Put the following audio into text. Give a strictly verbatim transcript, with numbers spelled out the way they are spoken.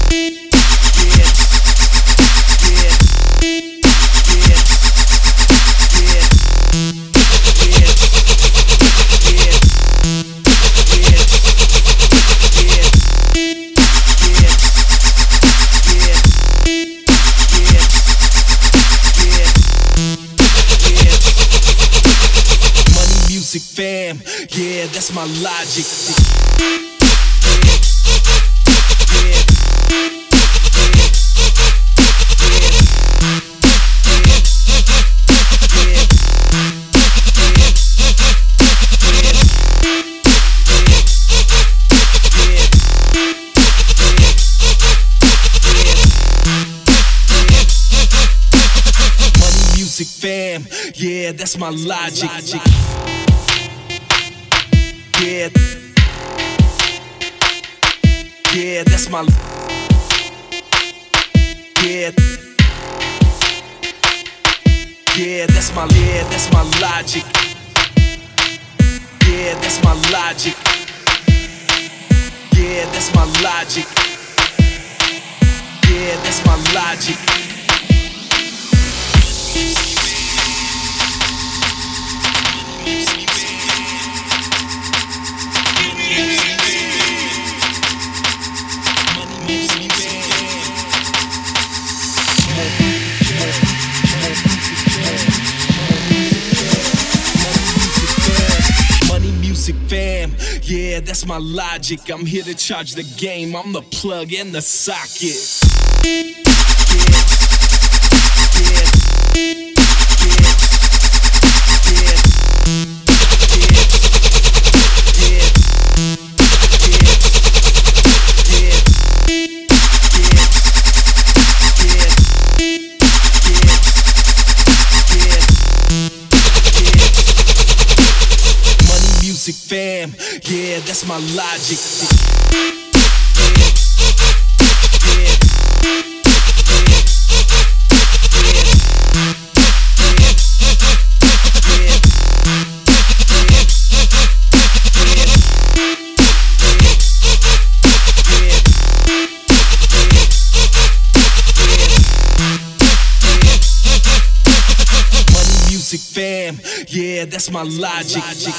Fam, yeah, that's my logic. Money, music, fam, yeah, that's my logic. Yeah, yeah, that's my, yeah, yeah, that's my, yeah, that's my logic. Yeah, that's my logic. Yeah, that's my logic. Yeah, that's my logic. Fam, yeah, that's my logic. I'm here to charge the game. I'm the plug and the socket. Yeah, fam, yeah, that's my logic. Money, music, fam, yeah, that's my logic.